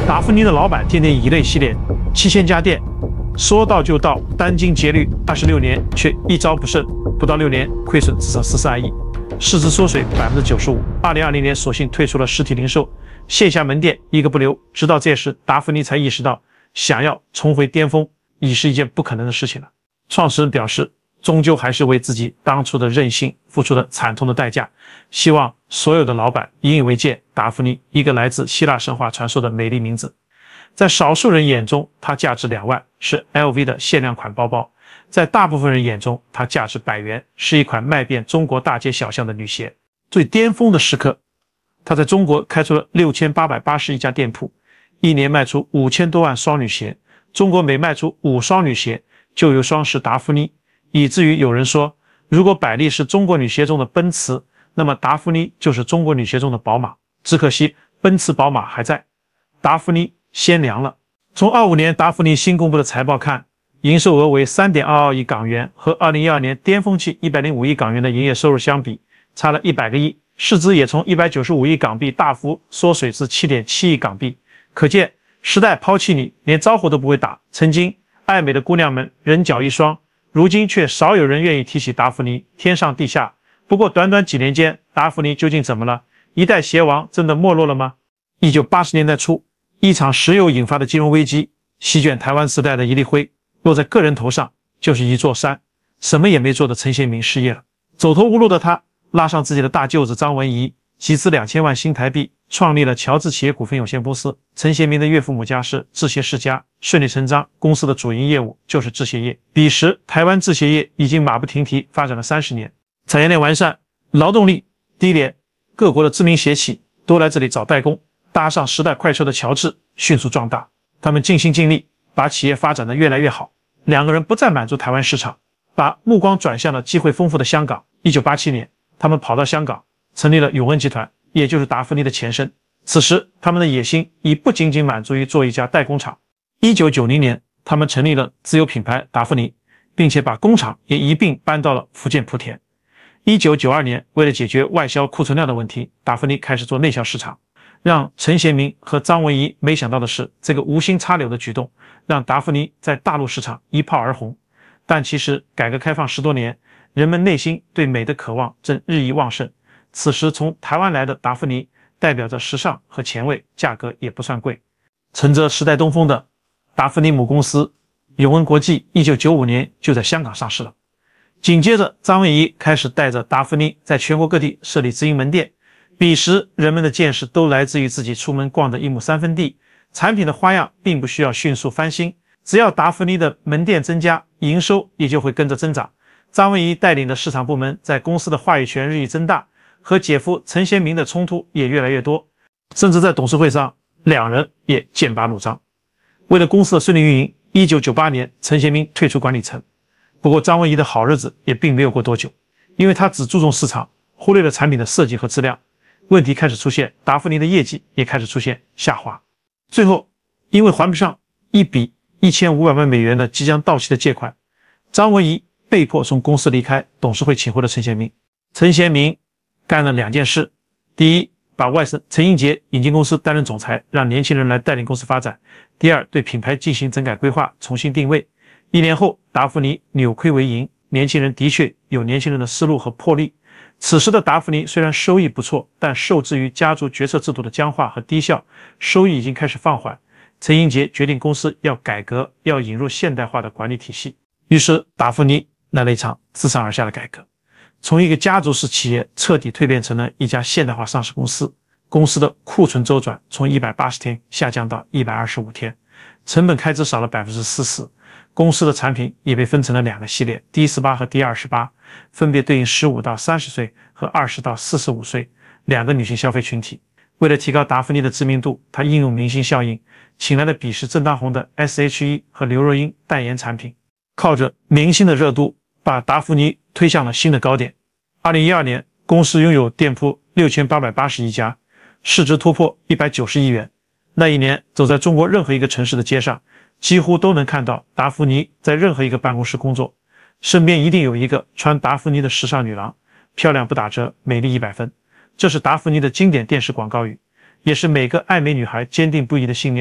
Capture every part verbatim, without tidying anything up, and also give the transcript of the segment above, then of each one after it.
达芙妮的老板天天以泪洗脸，七千家店，说到就到，殚精竭虑二十六年，却一招不慎，不到六年亏损至少十四二亿，市值缩水百分之九十五。二零二零年索性退出了实体零售，线下门店一个不留。直到这时，达芙妮才意识到，想要重回巅峰已是一件不可能的事情了。创始人表示，终究还是为自己当初的任性付出了惨痛的代价，希望所有的老板引以为戒。达芙妮，一个来自希腊神话传说的美丽名字，在少数人眼中，它价值两万，是 L V 的限量款包包；在大部分人眼中，它价值百元，是一款卖遍中国大街小巷的女鞋。最巅峰的时刻，它在中国开出了六千八百八十一家店铺，一年卖出五千多万双女鞋。中国每卖出五双女鞋，就有双是达芙妮，以至于有人说，如果百丽是中国女鞋中的奔驰，那么达芙妮就是中国女鞋中的宝马。只可惜奔驰宝马还在，达芙妮先凉了。从二五年达芙妮新公布的财报看，营收额为 三点二二亿港元，和二零一二年巅峰期一百零五亿港元的营业收入相比，差了一百个亿，市值也从一百九十五亿港币大幅缩水至 七点七亿港币。可见时代抛弃你，连招呼都不会打。曾经爱美的姑娘们人脚一双，如今却少有人愿意提起达芙妮，天上地下。不过短短几年间，达芙妮究竟怎么了？一代鞋王真的没落了吗？一九八十年代初，一场石油引发的金融危机席卷台湾时代的一粒灰，落在个人头上就是一座山。什么也没做的陈贤明失业了，走投无路的他拉上自己的大舅子张文仪，集资两千万新台币，创立了乔治企业股份有限公司。陈贤明的岳父母家是制鞋世家，顺理成章，公司的主营业务就是制鞋业。彼时台湾制鞋业已经马不停蹄发展了三十年，产业链完善，劳动力低廉，各国的知名鞋企都来这里找代工。搭上时代快车的乔治迅速壮大，他们尽心尽力把企业发展得越来越好。两个人不再满足台湾市场，把目光转向了机会丰富的香港。一九八七年，他们跑到香港成立了永恩集团，也就是达芙妮的前身。此时他们的野心已不仅仅满足于做一家代工厂。一九九零年，他们成立了自有品牌达芙妮，并且把工厂也一并搬到了福建莆田。一九九二年，为了解决外销库存量的问题，达芙妮开始做内销市场。让陈贤明和张文仪没想到的是，这个无心插柳的举动让达芙妮在大陆市场一炮而红。但其实改革开放十多年，人们内心对美的渴望正日益旺盛。此时从台湾来的达芙妮代表着时尚和前卫，价格也不算贵。乘着时代东风的达芙妮母公司永恩国际一九九五年就在香港上市了。紧接着张文仪开始带着达芙妮在全国各地设立直营门店。彼时人们的见识都来自于自己出门逛的一亩三分地，产品的花样并不需要迅速翻新，只要达芙妮的门店增加，营收也就会跟着增长。张文仪带领的市场部门在公司的话语权日益增大，和姐夫陈贤明的冲突也越来越多，甚至在董事会上两人也剑拔弩张。为了公司的顺利运营，一九九八年陈贤明退出管理层。不过张文仪的好日子也并没有过多久，因为他只注重市场，忽略了产品的设计和质量。问题开始出现，达芙妮的业绩也开始出现下滑。最后因为还不上一笔一千五百万美元的即将到期的借款，张文仪被迫从公司离开，董事会请回了陈贤明。陈贤明干了两件事：第一，把外甥陈英杰引进公司担任总裁，让年轻人来带领公司发展；第二，对品牌进行整改规划，重新定位。一年后，达芙妮扭亏为盈，年轻人的确有年轻人的思路和魄力。此时的达芙妮虽然收益不错，但受制于家族决策制度的僵化和低效，收益已经开始放缓。陈英杰决定公司要改革，要引入现代化的管理体系。于是达芙妮来了一场自上而下的改革，从一个家族式企业彻底蜕变成了一家现代化上市公司。公司的库存周转从一百八十天下降到一百二十五天，成本开支少了 百分之四十。公司的产品也被分成了两个系列 D 十八 和 D 二十八， 分别对应十五到三十岁和二十到四十五岁两个女性消费群体。为了提高达芙妮的知名度，他应用明星效应，请来了彼时正当红的 S H E 和刘若英代言产品，靠着明星的热度把达芙妮推向了新的高点。二零一二年，公司拥有店铺六千八百八十一家，市值突破一百九十亿元。那一年，走在中国任何一个城市的街上，几乎都能看到达芙妮在任何一个办公室工作，身边一定有一个穿达芙妮的时尚女郎，漂亮不打折，美丽一百分。这是达芙妮的经典电视广告语，也是每个爱美女孩坚定不移的信念。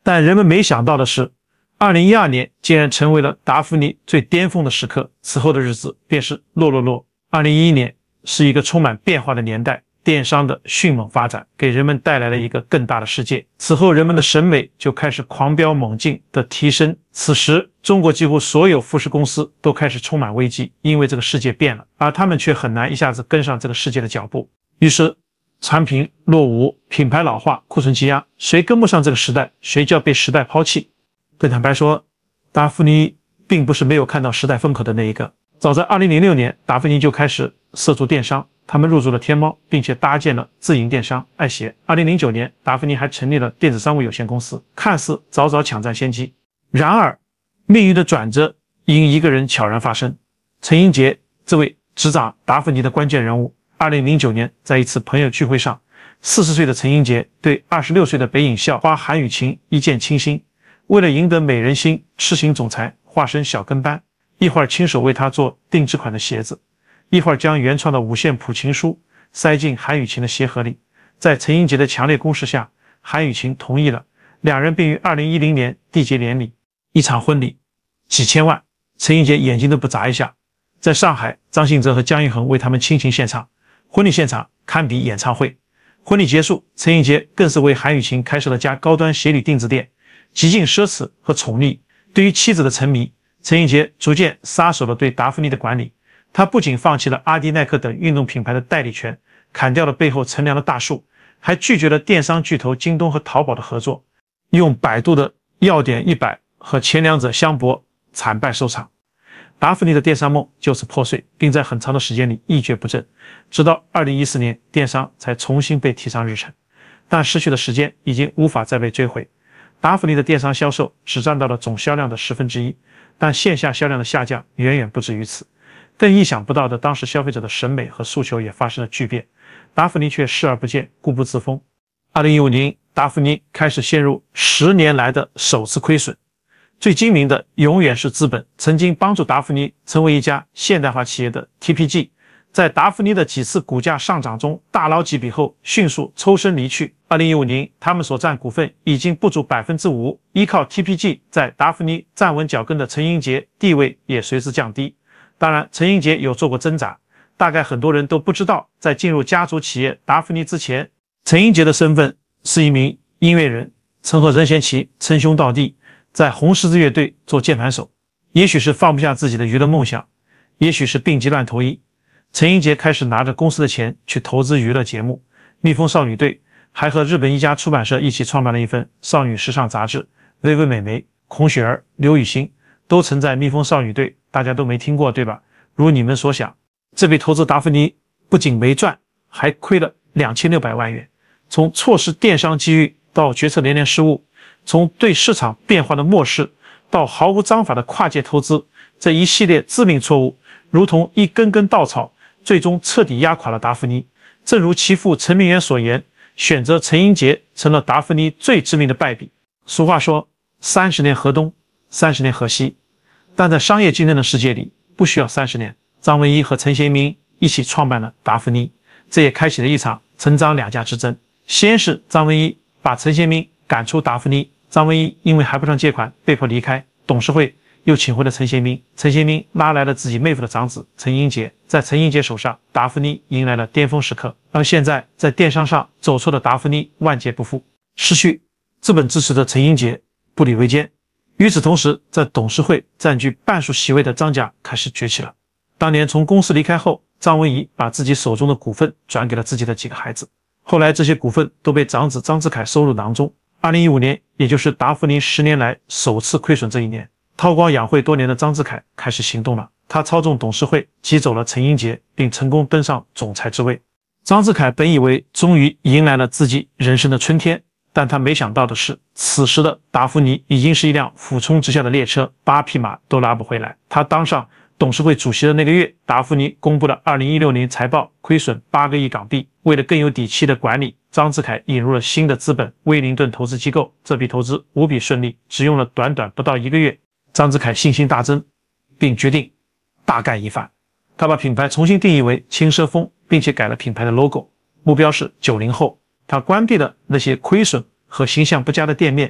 但人们没想到的是，二零一二年竟然成为了达芙妮最巅峰的时刻，此后的日子便是落落落。二零一一年是一个充满变化的年代，电商的迅猛发展给人们带来了一个更大的世界。此后人们的审美就开始狂飙猛进的提升。此时中国几乎所有服饰公司都开始充满危机，因为这个世界变了，而他们却很难一下子跟上这个世界的脚步。于是产品落伍，品牌老化，库存积压，谁跟不上这个时代，谁就要被时代抛弃。更坦白说，达芙妮并不是没有看到时代风口的那一个。早在二零零六年，达芙妮就开始涉足电商，他们入驻了天猫，并且搭建了自营电商爱鞋。二零零九年，达芙妮还成立了电子商务有限公司，看似早早抢占先机。然而，命运的转折因一个人悄然发生。陈英杰这位执掌达芙妮的关键人物，二零零九年在一次朋友聚会上，四十岁的陈英杰对二十六岁的北影校花韩雨晴一见倾心，为了赢得美人心，痴情总裁，化身小跟班，一会儿亲手为她做定制款的鞋子，一会儿将原创的五线谱情书塞进韩雨晴的鞋盒里。在陈英杰的强烈攻势下，韩雨晴同意了，两人并于二零一零年缔结连理。一场婚礼几千万，陈英杰眼睛都不眨一下。在上海，张信哲和姜育恒为他们倾情献唱，婚礼现场堪比演唱会。婚礼结束，陈英杰更是为韩雨晴开设了家高端鞋履定制店，极尽奢侈和宠溺。对于妻子的沉迷，陈英杰逐渐撒手了对达芙妮的管理。他不仅放弃了阿迪耐克等运动品牌的代理权，砍掉了背后乘凉的大树，还拒绝了电商巨头京东和淘宝的合作，用百度的要点一百和前两者相搏，惨败收场。达芙妮的电商梦就此破碎，并在很长的时间里一蹶不振，直到二零一四年，电商才重新被提上日程。但失去的时间已经无法再被追回。达芙妮的电商销售只占到了总销量的十分之一，但线下销量的下降远远不止于此。更意想不到的，当时消费者的审美和诉求也发生了巨变，达芙妮却视而不见，固步自封。二零一五年，达芙妮开始陷入十年来的首次亏损。最精明的永远是资本，曾经帮助达芙妮成为一家现代化企业的 T P G， 在达芙妮的几次股价上涨中大捞几笔后，迅速抽身离去。二零一五年，他们所占股份已经不足 百分之五， 依靠 T P G 在达芙妮站稳脚跟的陈英杰地位也随之降低。当然，陈英杰有做过挣扎，大概很多人都不知道，在进入家族企业达芙妮之前，陈英杰的身份是一名音乐人，曾和任贤齐称兄道弟，在红十字乐队做键盘手。也许是放不下自己的娱乐梦想，也许是病急乱投医，陈英杰开始拿着公司的钱去投资娱乐节目。蜜蜂少女队还和日本一家出版社一起创办了一份少女时尚杂志，薇薇美眉、孔雪儿、刘雨欣都曾在蜜蜂少女队，大家都没听过对吧？如你们所想，这笔投资达芙妮不仅没赚，还亏了两千六百万元。从错失电商机遇到决策连连失误，从对市场变化的漠视到毫无章法的跨界投资，这一系列致命错误如同一根根稻草，最终彻底压垮了达芙妮。正如其父陈明远所言，选择陈英杰成了达芙妮最致命的败笔。俗话说三十年河东，三十年河西，但在商业竞争的世界里，不需要三十年。张文一和陈贤明一起创办了达芙妮，这也开启了一场陈张两家之争。先是张文一把陈贤明赶出达芙妮，张文一因为还不上借款被迫离开，董事会又请回了陈贤明，陈贤明拉来了自己妹夫的长子陈英杰，在陈英杰手上，达芙妮迎来了巅峰时刻。而现在在电商上走错的达芙妮万劫不复，失去资本支持的陈英杰不履维艰。与此同时，在董事会占据半数席位的张家开始崛起了。当年从公司离开后，张文仪把自己手中的股份转给了自己的几个孩子，后来这些股份都被长子张志凯收入囊中。二零一五年，也就是达芙妮十年来首次亏损这一年，韬光养晦多年的张志凯开始行动了。他操纵董事会挤走了陈英杰，并成功登上总裁之位。张志凯本以为终于迎来了自己人生的春天，但他没想到的是，此时的达芙妮已经是一辆俯冲直下的列车，八匹马都拉不回来。他当上董事会主席的那个月，达芙妮公布了二零一六年财报，亏损八个亿港币。为了更有底气的管理，张志凯引入了新的资本威灵顿投资机构，这笔投资无比顺利，只用了短短不到一个月，张志凯信心大增，并决定大干一番。他把品牌重新定义为轻奢风，并且改了品牌的 logo， 目标是九零后。他关闭了那些亏损和形象不佳的店面，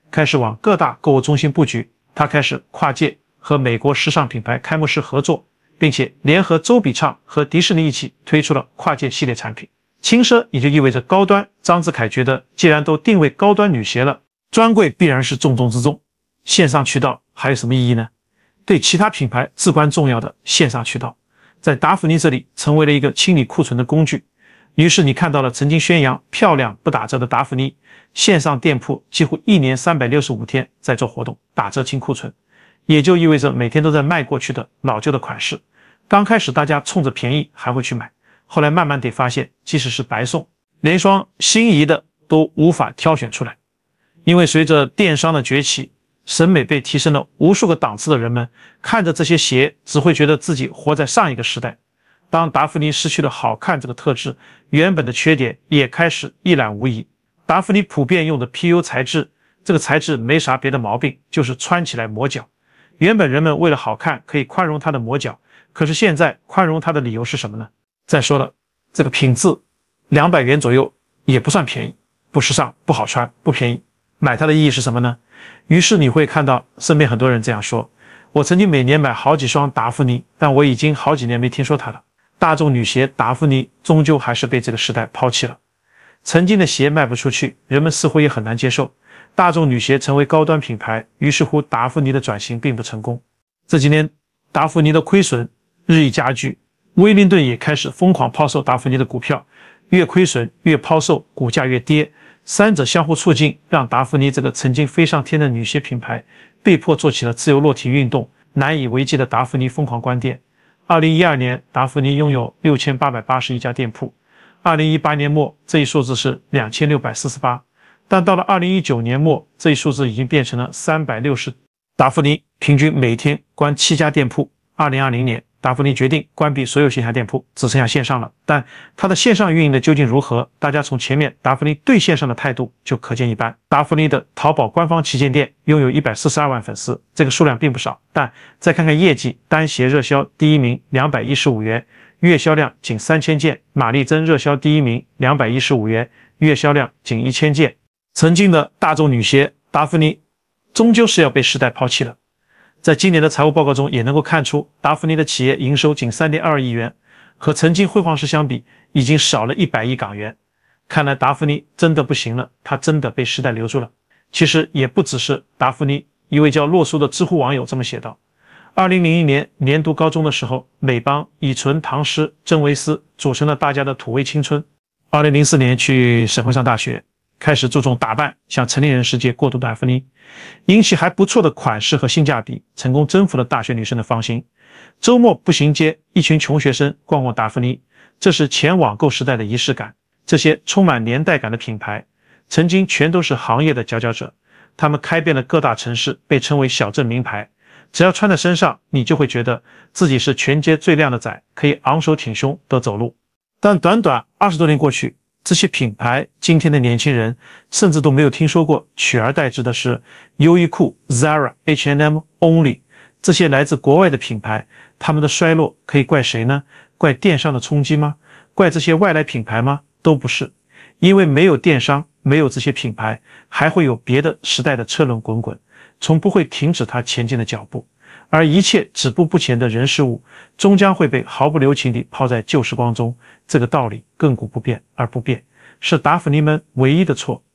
开始往各大购物中心布局，它开始跨界和美国时尚品牌开幕式合作，并且联合周笔畅和迪士尼一起推出了跨界系列产品。轻奢也就意味着高端，张子凯觉得既然都定位高端女鞋了，专柜必然是重中之重，线上渠道还有什么意义呢？对其他品牌至关重要的线上渠道，在达芙妮这里成为了一个清理库存的工具。于是你看到了曾经宣扬漂亮不打折的达芙妮，线上店铺几乎一年三百六十五天在做活动，打折清库存，也就意味着每天都在卖过去的老旧的款式。刚开始大家冲着便宜还会去买，后来慢慢得发现，即使是白送，连双心仪的都无法挑选出来。因为随着电商的崛起，审美被提升了无数个档次的人们，看着这些鞋只会觉得自己活在上一个时代。当达芙妮失去了好看这个特质，原本的缺点也开始一览无遗。达芙妮普遍用的 P U 材质，这个材质没啥别的毛病，就是穿起来磨脚。原本人们为了好看可以宽容它的磨脚，可是现在宽容它的理由是什么呢？再说了，这个品质两百元左右也不算便宜，不时尚，不好穿，不便宜，买它的意义是什么呢？于是你会看到身边很多人这样说，我曾经每年买好几双达芙妮，但我已经好几年没听说它了。大众女鞋达芙妮终究还是被这个时代抛弃了。曾经的鞋卖不出去，人们似乎也很难接受大众女鞋成为高端品牌，于是乎达芙妮的转型并不成功。这几年达芙妮的亏损日益加剧，威灵顿也开始疯狂抛售达芙妮的股票，越亏损越抛售，股价越跌，三者相互促进，让达芙妮这个曾经飞上天的女鞋品牌被迫做起了自由落体运动，难以为继的达芙妮疯狂关店。二零一二年，达芙妮拥有六千八百八十一家店铺，二零一八年末这一数字是两千六百四十八，但到了二零一九年末，这一数字已经变成了三百六十。达芙妮平均每天关七家店铺。二零二零年，达芙妮决定关闭所有线下店铺，只剩下线上了。但它的线上运营的究竟如何？大家从前面达芙妮对线上的态度就可见一斑。达芙妮的淘宝官方旗舰店拥有一百四十二万粉丝，这个数量并不少。但再看看业绩，单鞋热销第一名两百一十五元，月销量仅三千件；玛丽珍热销第一名两百一十五元，月销量仅一千件。曾经的大众女鞋达芙妮终究是要被时代抛弃了。在今年的财务报告中也能够看出，达芙妮的企业营收仅 三点二亿元，和曾经辉煌时相比已经少了一百亿港元。看来达芙妮真的不行了，它真的被时代留住了。其实也不只是达芙妮，一位叫洛苏的知乎网友这么写道：二零零一年年读高中的时候，美邦、乙醇、唐诗、真维斯组成了大家的土味青春。二零零四年去省会上大学，开始注重打扮，向成年人世界过渡达芙妮，因其还不错的款式和性价比，成功征服了大学女生的芳心。周末步行街，一群穷学生逛逛达芙妮，这是前网购时代的仪式感。这些充满年代感的品牌，曾经全都是行业的佼佼者，他们开遍了各大城市，被称为小镇名牌。只要穿在身上，你就会觉得自己是全街最靓的仔，可以昂首挺胸地走路。但短短二十多年过去，这些品牌今天的年轻人甚至都没有听说过，取而代之的是优衣库、Zara、H and M、Only 这些来自国外的品牌。他们的衰落可以怪谁呢？怪电商的冲击吗？怪这些外来品牌吗？都不是，因为没有电商，没有这些品牌，还会有别的时代的车轮滚滚，从不会停止它前进的脚步。而一切止步不前的人事物，终将会被毫不留情地抛在旧时光中。这个道理亘古不变，而不变是达芙妮们唯一的错。